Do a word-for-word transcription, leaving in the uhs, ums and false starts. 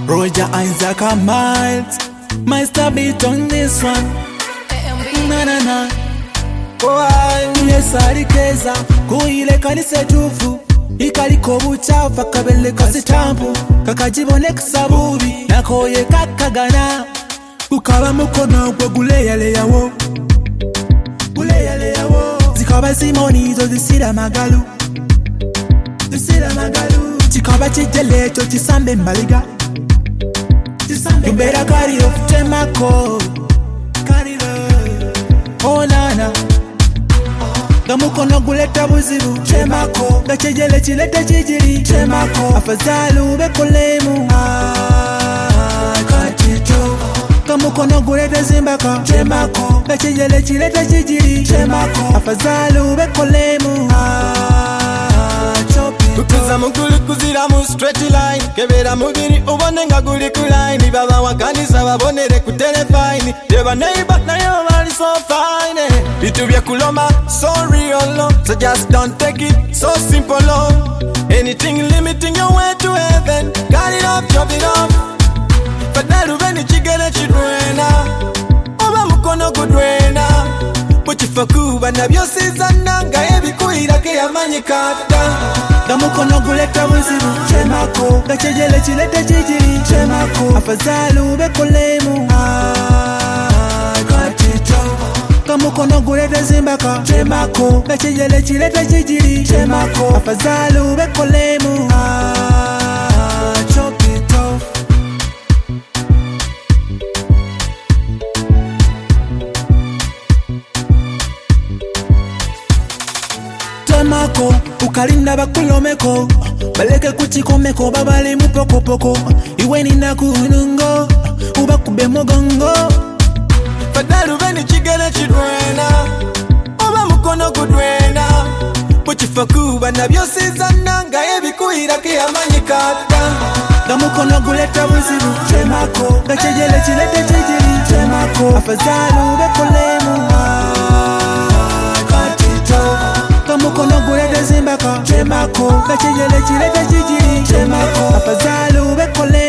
Roger Isaac and Miles, Master beat on this one. Na na na. Yes alikeza kuile kanisa tufu ikaliko buchafu akabele kasitampu kakajibone kusabubi nakoye kakagana kukaba mukono gwe guleyale yawo guleyale yawo zikaba simoni zo zisira magalu zisira magalu chikaba chijeleto chisambe mbaliga chisambe mbera kari of temako kari oh nana gamukono guleta buzibu chemako gachejele chileta chijiri chemako afadhali ubekolemu ah katito gamukono guleta zimbaka chemako gachejele chileta chijiri chemako afadhali ubekolemu ah chopi kukuza muguli kuzira mu straight line kebera mubiri ubone nga guli ku line baba wakanisa babonere ku telefine deba neighbor nayo bali so fine bitu bya kuloma so real so just don't take it so simple anything limiting your way to heaven got it up chop it up fadalu beni chigere chidwena oba mukono gudwena muchifakuba nabyo sizana nga ebikuira ke yamanyikata gamukono guleta buzibu chemako gachejele chileta chijiri chemako afadhali ubekolemu ah katito gamukono guleta zimbaka chemako gachejele chileta chijiri chemako afadhali ubekolemu ah chopito temako ukalinda bakulomeko baleke kuchikomeko babale mupoko poko iwe nina kunungo ubakube mogongo fadalu beni chigere chidwena oba mukono gudwena muchifakuba nabyo sizana nga ebikuira ke yamanyikata gamukono guleta buzibu chemako gachejele chilete chijiri chemako afadhali ubekolemu katito gamukono guleta zimbaka chemako gachejele chilete chijiri chemako afadhali ubekolemu